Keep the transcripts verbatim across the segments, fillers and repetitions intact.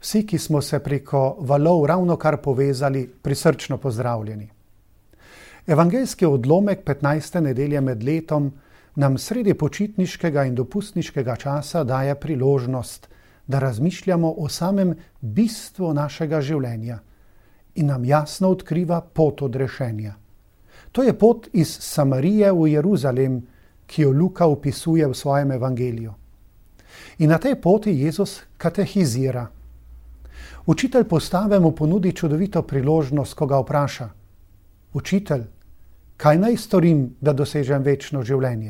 Vsi, ki smo se preko valov ravno kar povezali, prisrčno pozdravljeni. Evangeljski odlomek petnajste nedelje med letom nam sredi počitniškega in dopustniškega časa daje priložnost, da razmišljamo o samem bistvu našega življenja in nam jasno odkriva pot odrešenja. To je pot iz Samarije v Jeruzalem, ki jo Luka opisuje v svojem evangeliju. In na tej poti Jezus katehizira. Učitelj postave mu ponudi čudovito priložnost, ko ga vpraša: Učitelj, kaj naj storim, da dosežem večno življenje?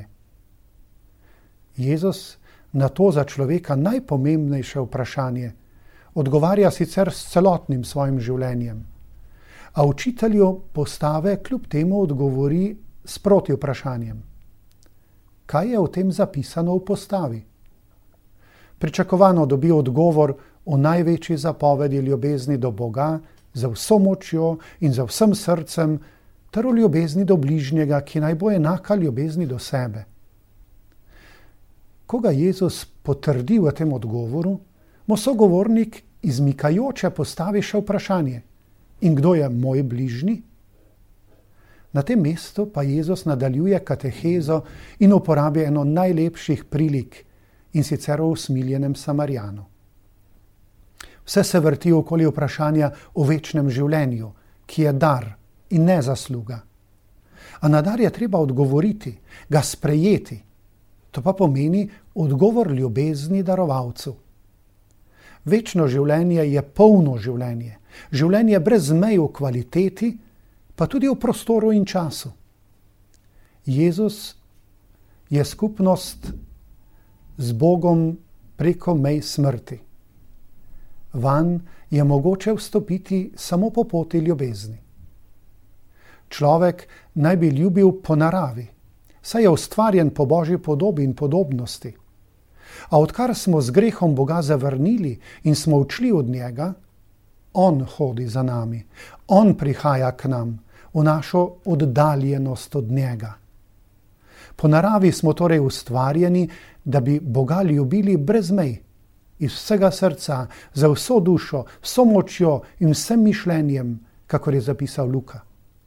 Jezus na to za človeka najpomembnejše vprašanje odgovarja sicer s celotnim svojim življenjem, a učitelju postave kljub temu odgovori s proti vprašanjem. Kaj je v tem zapisano v postavi? Pričakovano dobi odgovor o največji zapovedi ljubezni do Boga za vso močjo in za vsem srcem, ter o ljubezni do bližnjega, ki naj bo enaka ljubezni do sebe. Ko ga Jezus potrdi v tem odgovoru, mu sogovornik izmikajoče postavi še vprašanje: in kdo je moj bližnji? Na tem mestu pa Jezus nadaljuje katehezo in uporabi eno najlepših prilik, in sicer o usmiljenem Samarijanu. Vse se vrti okoli vprašanja o večnem življenju, ki je dar in ne zasluga. A na dar je treba odgovoriti, ga sprejeti. To pa pomeni odgovor ljubezni darovalcu. Večno življenje je polno življenje, življenje brez mej v kvaliteti, pa tudi v prostoru in času. Jezus je skupnost z Bogom preko mej smrti. Vanj je mogoče vstopiti samo po poti ljubezni. Človek naj bi ljubil po naravi, saj je ustvarjen po Božji podobi in podobnosti. A odkar smo z grehom Boga zavrnili in smo odšli od njega, on hodi za nami, on prihaja k nam, v našo oddaljenost od njega. Po naravi smo torej ustvarjeni, da bi Boga ljubili brez mej, iz vsega srca, za vso dušo, vso močjo in vsem mišljenjem, kakor je zapisal Luka.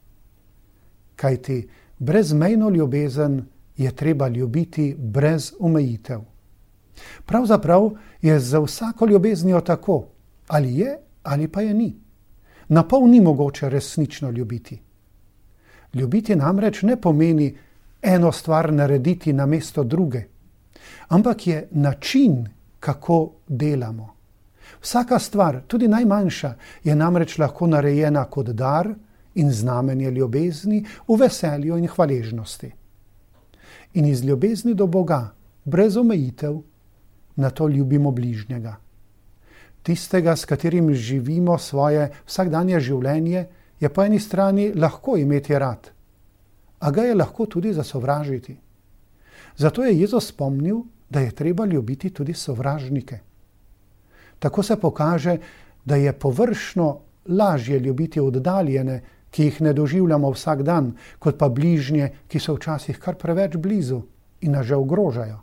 Kajti brezmejno ljubezen je treba ljubiti brez omejitev. Pravzaprav je za vsako ljubeznijo tako, ali je ali pa je ni. Na pol ni mogoče resnično ljubiti. Ljubiti namreč ne pomeni eno stvar narediti namesto druge, ampak je način, kako delamo. Vsaka stvar, tudi najmanjša, je namreč lahko narejena kot dar in znamenje ljubezni v veselju in hvaležnosti. In iz ljubezni do Boga, brez omejitev, na to ljubimo bližnjega. Tistega, s katerim živimo svoje vsakdanje življenje, je po eni strani lahko imeti rad, a ga je lahko tudi zasovražiti. Zato je Jezus spomnil, da je treba ljubiti tudi sovražnike. Tako se pokaže, da je površno lažje ljubiti oddaljene, ki jih ne doživljamo vsak dan, kot pa bližnje, ki so včasih kar preveč blizu in nas že ogrožajo.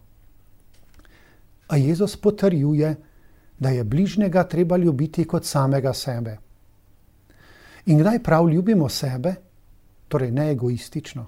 A Jezus potrjuje, da je bližnjega treba ljubiti kot samega sebe. In kdaj prav ljubimo sebe, torej ne egoistično?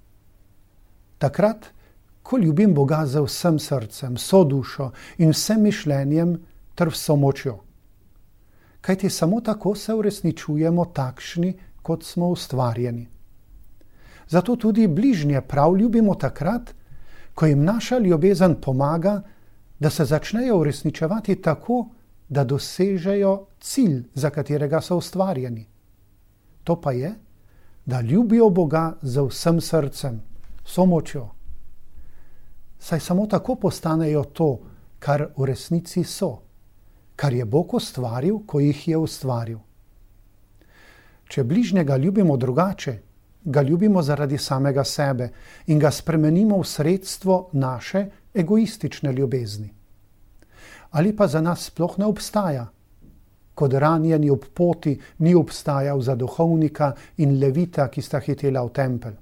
Takrat, ko ljubim Boga z vsem srcem, vso dušo in vsem mišljenjem ter vso močjo. Kajti samo tako se uresničujemo takšni, kot smo ustvarjeni. Zato tudi bližnje prav ljubimo takrat, ko jim naša ljubezen pomaga, da se začnejo uresničevati tako, da dosežejo cilj, za katerega so ustvarjeni. To pa je, da ljubijo Boga z vsem srcem, vso močjo. Saj samo tako postanejo to, kar v resnici so, kar je Bog ustvaril, ko jih je ustvaril. Če bližnjega ljubimo drugače, ga ljubimo zaradi samega sebe in ga spremenimo v sredstvo naše egoistične ljubezni. Ali pa za nas sploh ne obstaja, kot ranjeni ob poti ni obstajal za duhovnika in levita, ki sta hitela v tempelj.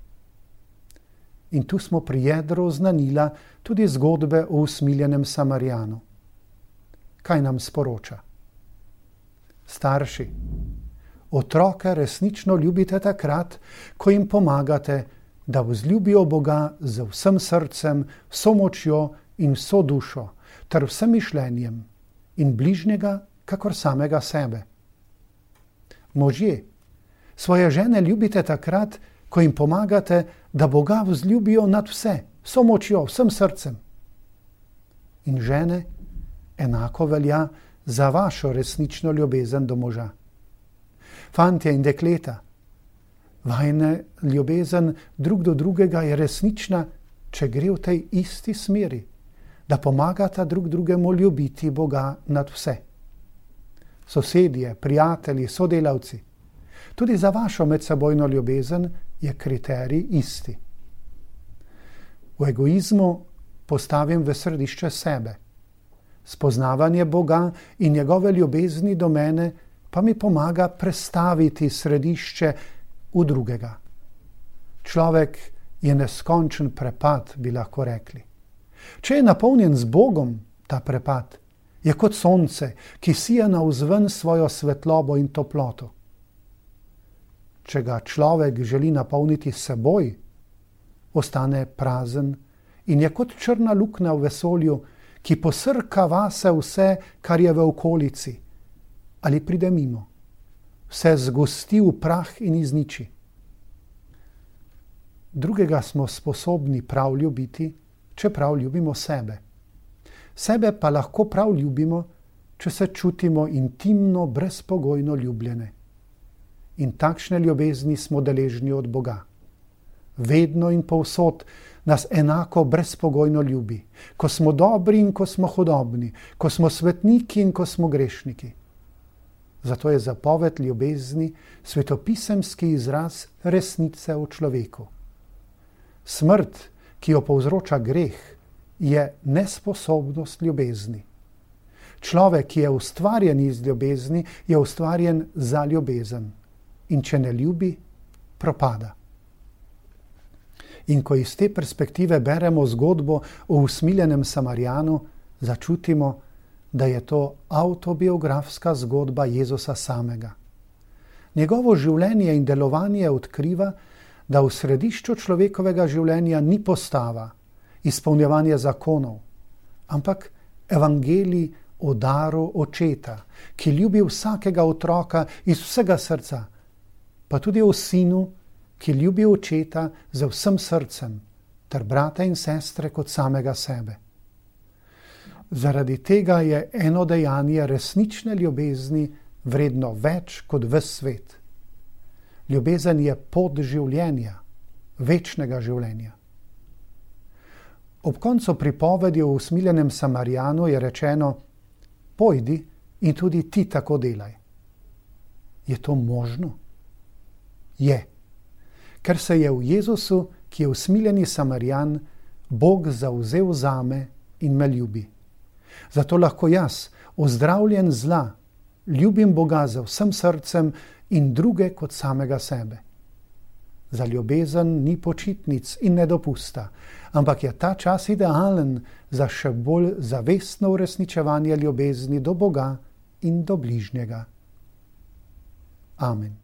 In tu smo pri jedru oznanila tudi zgodbe o usmiljenem Samarijanu. Kaj nam sporoča? Starši, otroke resnično ljubite takrat, ko jim pomagate, da vzljubijo Boga z vsem srcem, vso močjo in vso dušo, ter vsem mišljenjem in bližnjega, kakor samega sebe. Možje, svoje žene ljubite takrat, ko jim pomagate, da Boga vzljubijo nad vse, vso močjo, vsem srcem. In žene, enako velja za vašo resnično ljubezen do moža. Fantje in dekleta, vajina ljubezen drug do drugega je resnična, če gre v tej isti smeri, da pomagata drug drugemu ljubiti Boga nad vse. Sosedje, prijatelji, sodelavci, tudi za vašo medsebojno ljubezen je kriterij isti. V egoizmu postavim v središče sebe. Spoznavanje Boga in njegove ljubezni do mene pa mi pomaga prestaviti središče v drugega. Človek je neskončen prepad, bi lahko rekli. Če je napolnjen z Bogom, ta prepad je kot sonce, ki sija navzven svojo svetlobo in toploto. Če ga človek želi napolniti s seboj, ostane prazen in je kot črna luknja v vesolju, ki posrka vase vse, kar je v okolici, ali pride mimo. Vse zgosti v prah in izniči. Drugega smo sposobni prav ljubiti, če prav ljubimo sebe. Sebe pa lahko prav ljubimo, če se čutimo intimno, brezpogojno ljubljene. In takšne ljubezni smo deležni od Boga. Vedno in povsod nas enako brezpogojno ljubi, ko smo dobri in ko smo hudobni, ko smo svetniki in ko smo grešniki. Zato je zapoved ljubezni svetopisemski izraz resnice v človeku. Smrt, ki jo povzroča greh, je nesposobnost ljubezni. Človek, ki je ustvarjen iz ljubezni, je ustvarjen za ljubezen. In če ne ljubi, propada. In ko iz te perspektive beremo zgodbo o usmiljenem Samarijanu, začutimo, da je to avtobiografska zgodba Jezusa samega. Njegovo življenje in delovanje odkriva, da v središču človekovega življenja ni postava, izpolnjevanje zakonov, ampak evangelij o daru očeta, ki ljubi vsakega otroka iz vsega srca, pa tudi o sinu, ki ljubi očeta z vsem srcem, ter brata in sestre kot samega sebe. Zaradi tega je eno dejanje resnične ljubezni vredno več kot ves svet. Ljubezen je pot življenja, večnega življenja. Ob koncu pripovedi o usmiljenem Samarijanu je rečeno: pojdi in tudi ti tako delaj. Je to možno? Je. Ker se je v Jezusu, ki je usmiljeni Samarijan, Bog zavzel zame in me ljubi. Zato lahko jaz, ozdravljen zla, ljubim Boga z vsem srcem in druge kot samega sebe. Za ljubezen ni počitnic in nedopusta, ampak je ta čas idealen za še bolj zavestno uresničevanje ljubezni do Boga in do bližnjega. Amen.